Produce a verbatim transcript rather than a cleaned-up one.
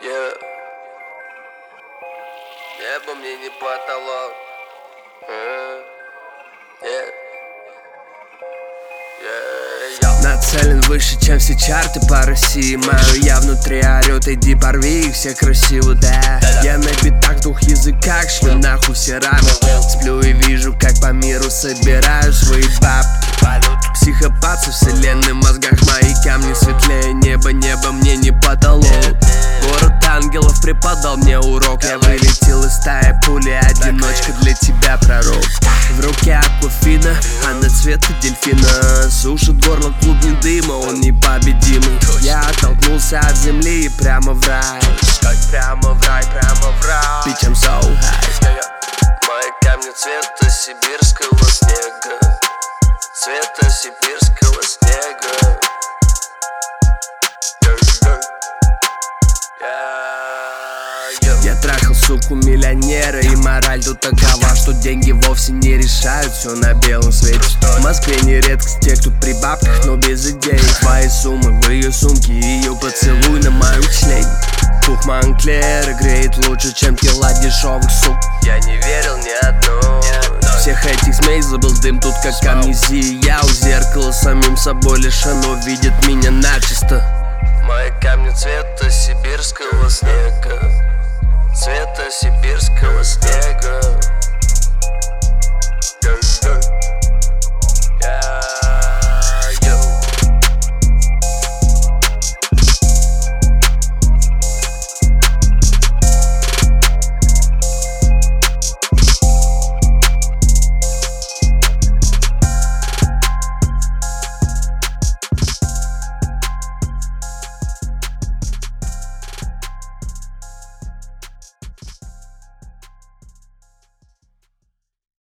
Yeah. Небо мне не потолок. uh, yeah. Yeah, yeah. Нацелен выше, чем все чарты по России. Мою я внутри орёт, иди порви их все красиво, да. Я на битах в двух языках, шлю нахуй все рамы. Сплю и вижу, как по миру собираю свои бабки. Психопат со вселенной в мозгах, мои камни светлее неба. Небо мне не потолок. Город ангелов преподал мне урок. Я вылетел из стаи пули, одиночка для тебя пророк. В руке аквафина, она цвета дельфина. Сушит горло клубни дыма, он непобедимый. Я оттолкнулся от земли и прямо в рай. Прямо в рай, прямо в рай. Bitch, I'm so high. Мои камни цвета сибирского снега. Цвета сибирского снега. Я трахал суку миллионера, и мораль тут такова, что деньги вовсе не решают все на белом свете. В Москве не редкость те, кто при бабках, но без идей. Твои суммы в ее сумке, ее поцелуй на моем члене. Пух Монклер греет лучше, чем кило дешевых сук. Я не верил ни одной. Всех этих змей забыл дым, тут как амнезия. Я у зеркала самим собой лишь оно видит меня начисто. Мои камни цвета сибирского снега. Цвета сибирского снега.